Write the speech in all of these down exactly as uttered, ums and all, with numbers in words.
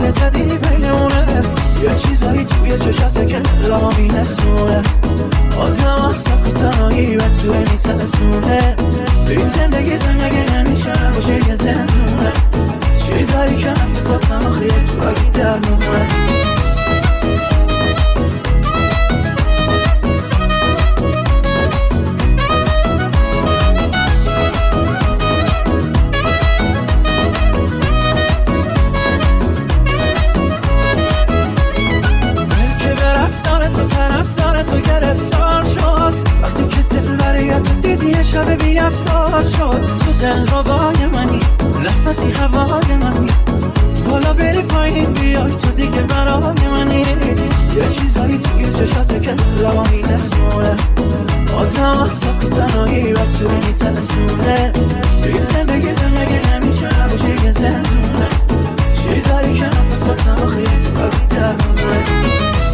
چیزای جدیدی بینمونه، یه چیزایی توی چشاته که لامی نزونه، آزم از سک و تنهایی و جوه میترسونه. این زندگی زندگی نمیشه باشه یه زندونه، چی داری که نفساتم آخه یه جورایی در مونه. یه شب بی افسار شد تو دلربای منی، نفسی هوای منی، بالا بری پایین بیای تو دیگه برای منی. یه چیزایی توی چشاته که لامی نزونه، آزم از سک و تنهایی و جوری میترسونه. این زندگی زندگی نمیشه باشه یه زندونه، چی داری که نفساتم آخه یه جورایی در مونه.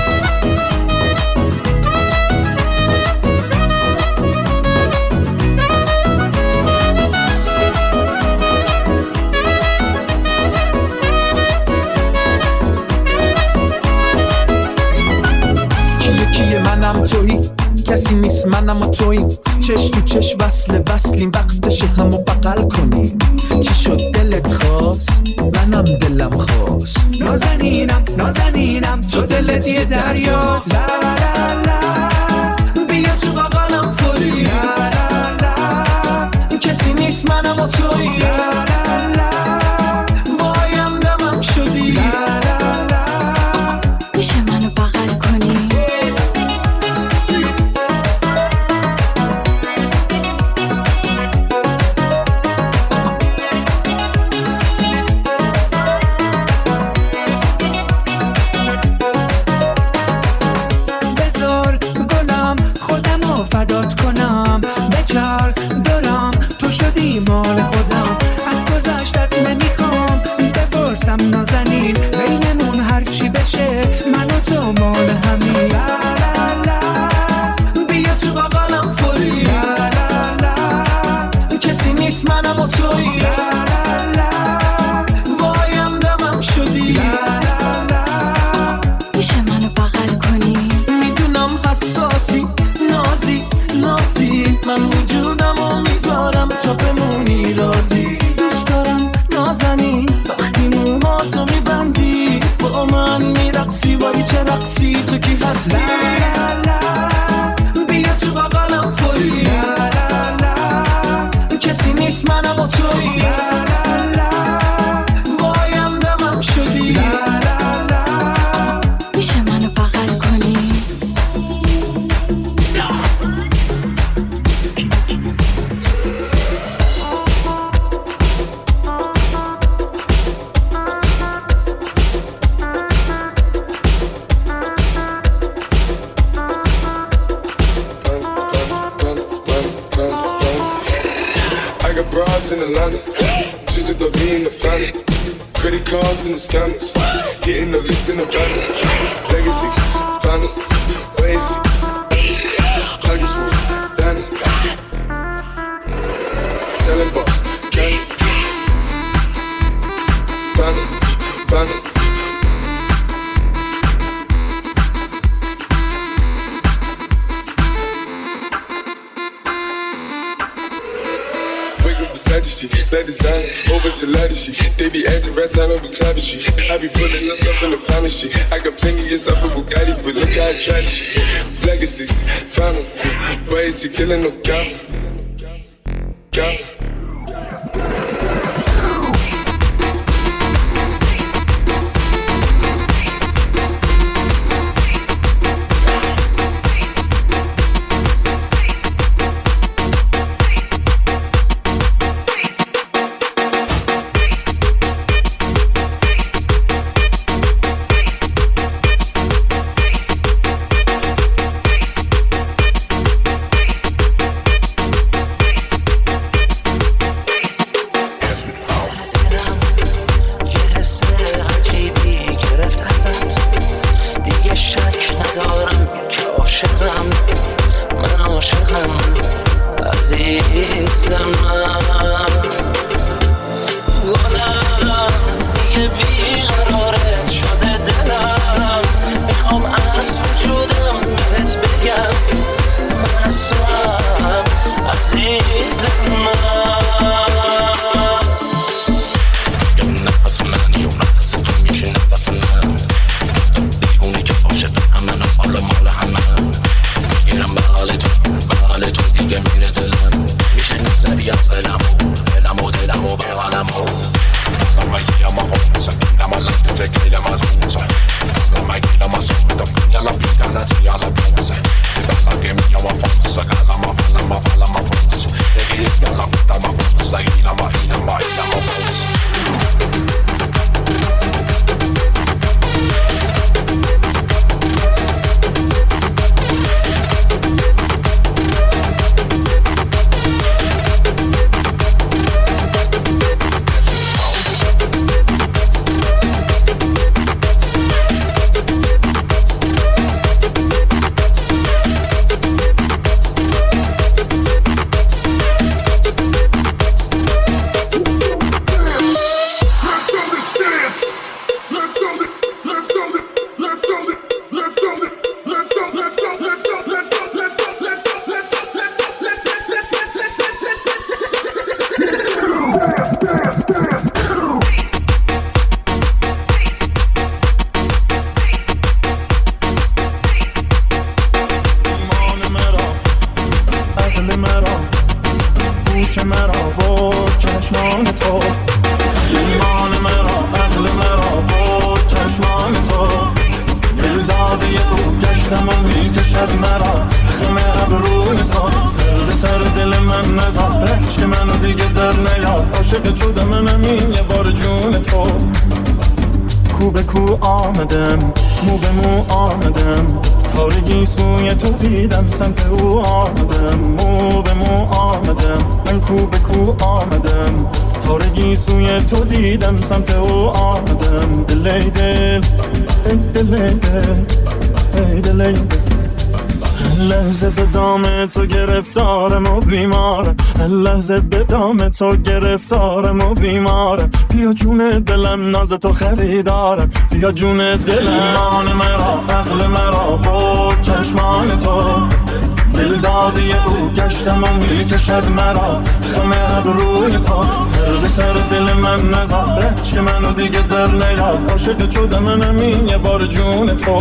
منم تویی، کسی نیست منم و تویی، چش تو چش وصل وصلیم، وقتشه همو بغل کنیم. چی شد دلت خواست؟ منم دلم خواست. نازنینم نازنینم تو دلت یه دریاست. لا لا لا بیا تو بغلم تویی، لا لا لا کسی نیست منم و تویی، لا لا لا وایم دمم شدی، لا لا لا میشه منو بغل کنی؟ نازنین بینمون هرچی بشه من و تو مال همین. لا لا لا بیا تو بغلم فوری، لا لا لا کسی نیست منم و تویی، لا لا لا وایم دمم شدی، لا لا لا میشه منو بغل کنی؟ میدونم حساسی نازی نازی، من وجودمو میذارم تا بمونی راضی. دوست دارم نازنین وقتی موهاتو میبندی، با من میرقصی وای چه رقصی، تو کی هستی؟ لا لا لا بیا تو بغلم فوری، لا لا لا کسی نیست منم و تویی، لا لا لا وایم دمم شدی، لا لا لا میشه منو بغل کنی؟ In Atlanta, just to throw me in the family. Credit cards and the scanners, hitting the licks in the van. Legacy, family, ways, Huggies with Danny, selling bar, candy, family, family. Beside the shit, let design over to ladder shit. They be acting right time over cloud shit. I be pulling us up in the final shit. I got plenty of stuff with Bugatti, but look how I try this shit. Legacies, final, ways to killing no cop, cop. بیقراره او آمدم، مو به مو آمدم، تارگی سوی تو دیدم، سمت او آمدم، مو به مو آمدم، من کو به کو آمدم، تارگی سوی تو دیدم، سمت او آمدم. دلی دل ای دلی دل ای دلی دل، لحظه به دام تو گرفتارم و بیمارم، لحظه به دام تو گرفتارم و بیمارم. بیا جون دلم ناز تو خریدارم، بیا جون دلم ایمان مرا عقل مرا با چشمان تو، دل دادی او گشتم و میکشد مرا خم ابروی تو. سر به سر دل من نذاره که منو دیگه در نیار، عاشق شده منم این یه بار جون تو.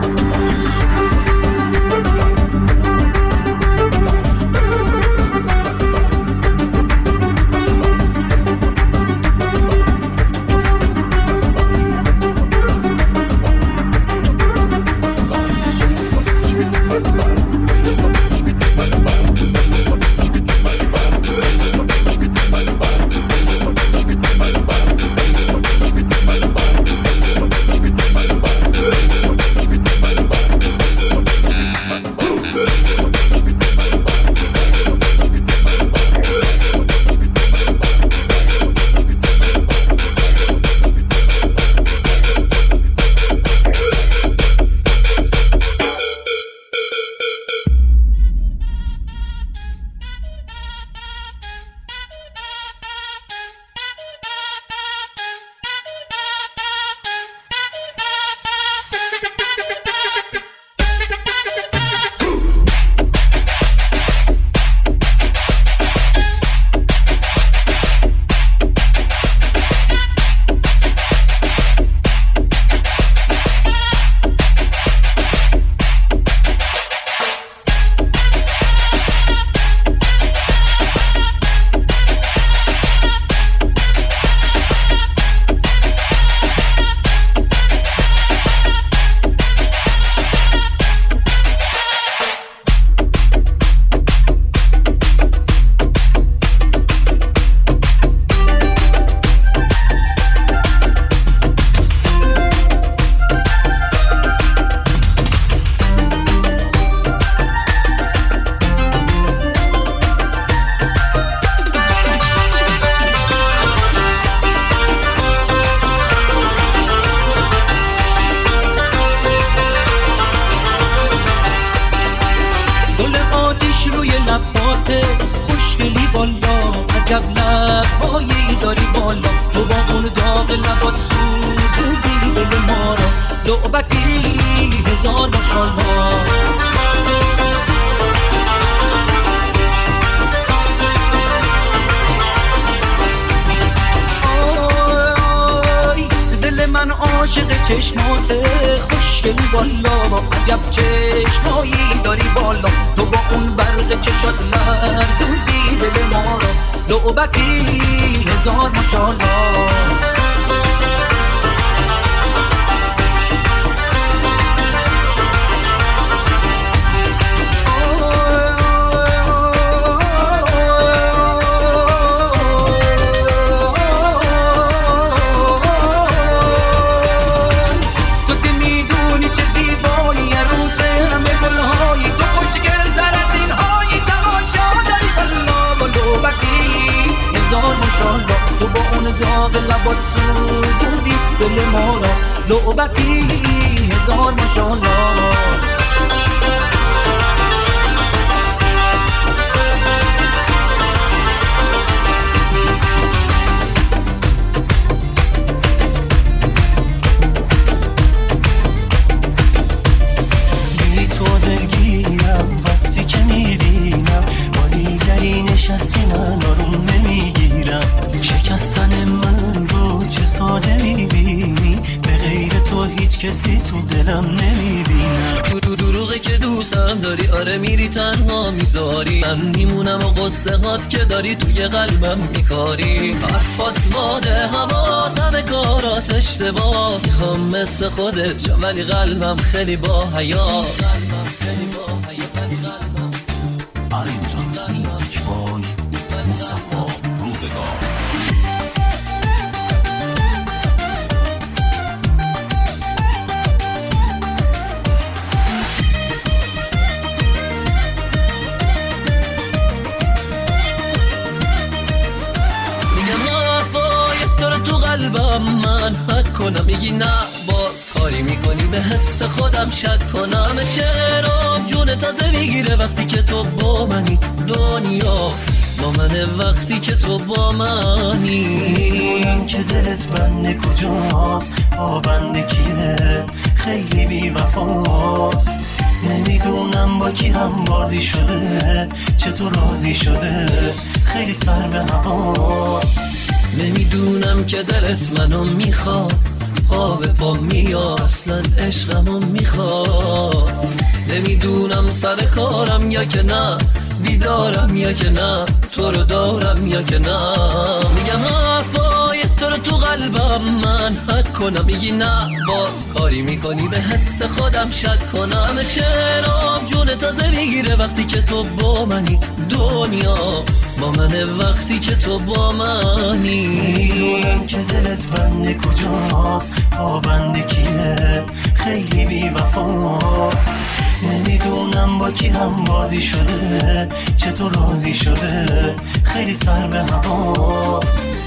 کسی تو دلم نمیبینم. تو دروغه که دوستم داری، آره میری تنها میذاری، من میمونم و قصه هات که داری توی قلبم میکاری. حرفات واده حواس، همه کارات اشتباه، میخوام مثل خودت شم ولی قلبم خیلی با حیاس. آرنجات میوزیک بای مصطفی روزگار. من حق کنم، میگی نه باز کاری میکنی به حس خودم شک کنم. شعرام جون تازه میگیره وقتی که تو با منی، دنیا با منه وقتی که تو با منی. میدونم که دلت بنده کجاست، با بنده کیه، خیلی بی وفاست. نمیدونم با کی هم بازی شده، چطور راضی شده، خیلی سر به هوا. نمیدونم که دلت منو میخواد، پا به پا میاد، اصلا عشقمو میخواد. نمیدونم سر کارم یا که نه، بیدارم یا که نه، تو رو دارم یا که نه. میگم حرفای تو رو تو قلبم من حک کنم، میگی نه باز کاری میکنی به حس خودم شک کنم. شعرام جون تازه میگیره وقتی که تو با منی، دنیا با منه وقتی که تو با منی. میدونم که دلت بنده کجاست، با بنده کیه، خیلی بی وفاست. نمیدونم با کی هم بازی شده، چطور راضی شده، خیلی سر به هوا.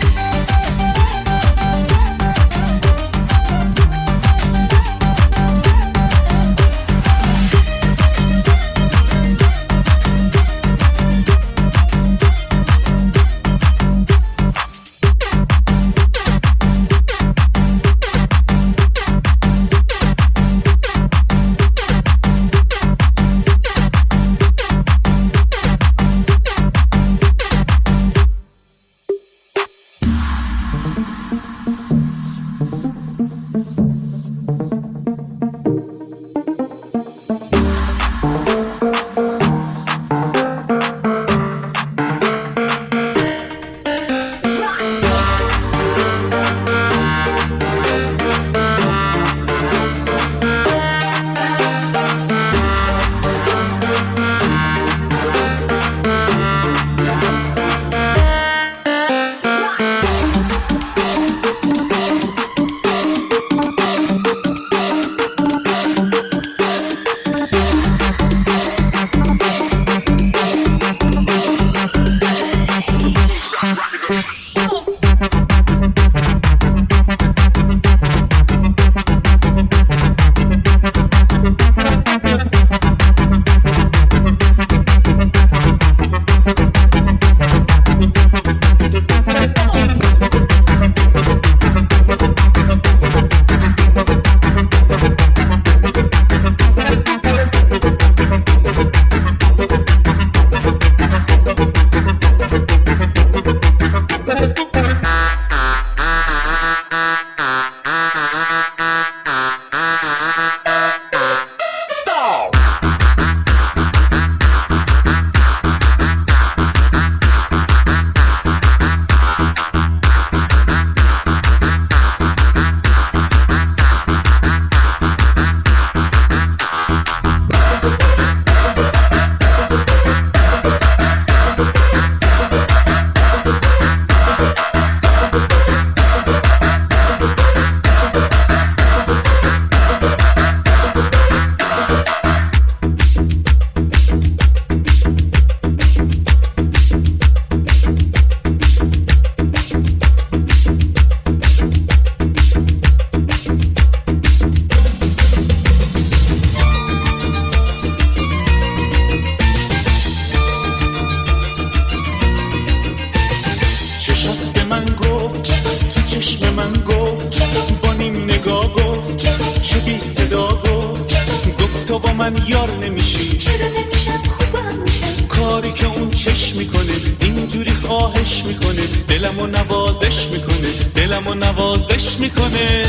من یار نمیشی، چرا نمیشم خوبم میشم؟ کاری که اون چشم میکنه اینجوری خواهش میکنه، دلمو نوازش میکنه، دلمو نوازش میکنه.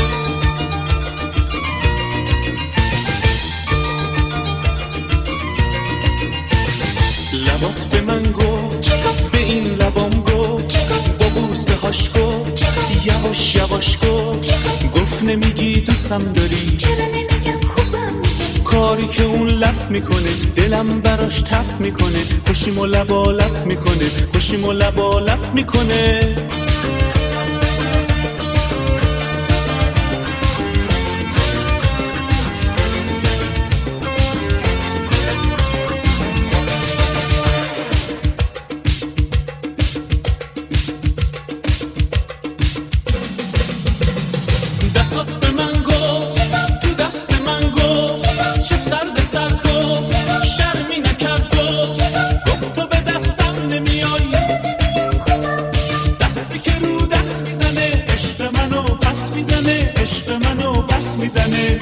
لبات به من گفت، به این لبام گفت، با بوسه هاش گفت، یواش یواش گفت، گفت نمیگی دوستم داری، چرا نمیگم خوبم میگم؟ کاری که اون لب میکنه دلم براش تپ میکنه، خوشیمو لبا لب میکنه، خوشیمو لبا لب میکنه. پس میزنه.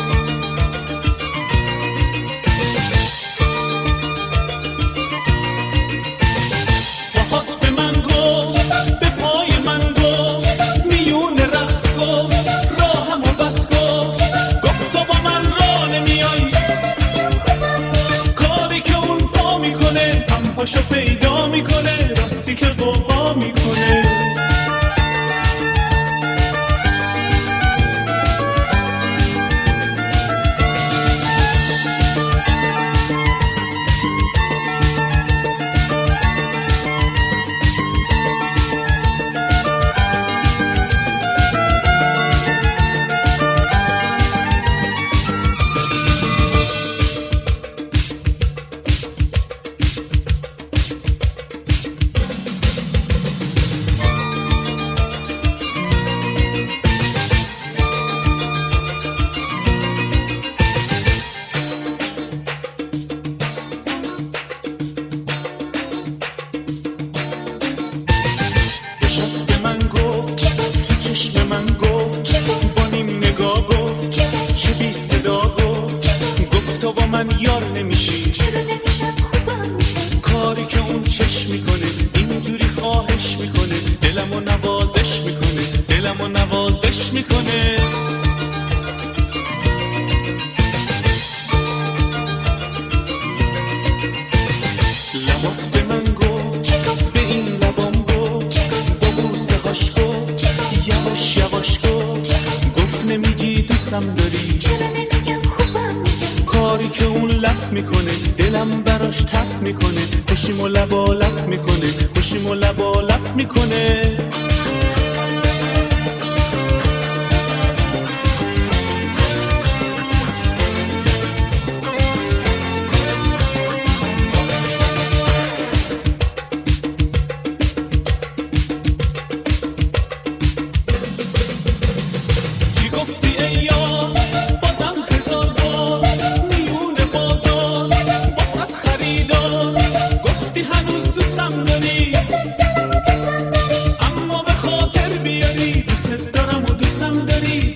پاشو پیدا میکنه راستی که قوقا میکنه. اما به خاطر بیاری دوست دارم و دوستم داری.